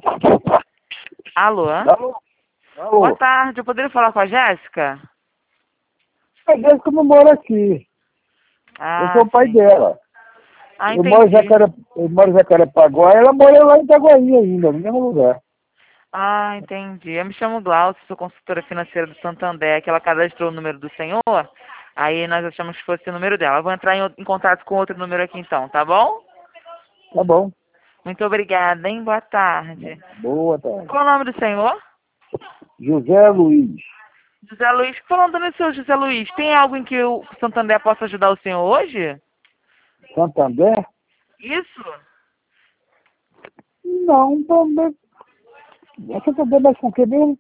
Alô? Alô? Boa Alô? tarde, eu poderia falar com a Jéssica? A Jéssica não mora aqui. Eu Ah, sou o pai sim. dela. Ah, Eu moro entendi. Eu moro em Jacarepaguá, ela mora lá em Itaguaí ainda, no mesmo lugar. Ah, entendi. Eu me chamo Glaucia, sou consultora financeira do Santander, que ela cadastrou o número do senhor, aí nós achamos que fosse o número dela. Eu vou entrar em contato com outro número aqui então, tá bom? Tá bom. Muito obrigada, hein? Boa tarde. Boa tarde. Qual o nome do senhor? José Luiz. José Luiz. Falando nisso, seu José Luiz, tem algo em que o Santander possa ajudar o senhor hoje? Santander? Isso? Não, também. A Santander mexe com o quê mesmo?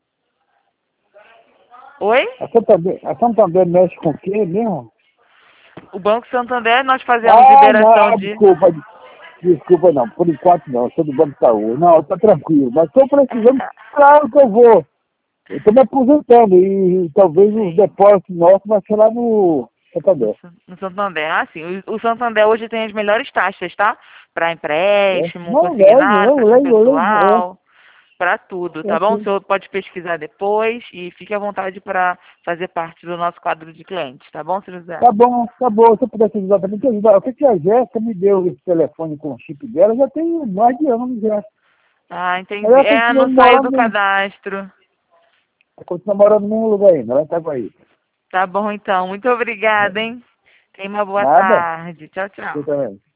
Oi? A Santander mexe com o quê mesmo? O Banco Santander, nós fazemos Ah, liberação não, de... desculpa não, por enquanto não, eu sou do Banco Itaú. Não, tá tranquilo, mas estou precisando, claro que eu vou. Eu estou me aposentando e talvez os Sim. depósitos nossos vai ser lá no Santander. No Santander. Ah, sim. O Santander hoje tem as melhores taxas, tá? Para É? empréstimo, Não, consignado, empréstimo eu lembro, pessoal, para tudo, é tá bom? O sim. senhor pode pesquisar depois e fique à vontade para fazer parte do nosso quadro de clientes, tá bom, senhor José? Tá bom, se eu pudesse ajudar também, te ajudar. O que que a Jéssica me deu esse telefone com o chip dela, já tem mais de anos já. Ah, entendi. Ela É, continua não saiu do morando, cadastro. continua morando no mesmo lugar ainda, ela tá aí. Tá bom, então. Muito obrigada, hein? Tenha uma boa Nada, tarde. Tchau, você tchau. também.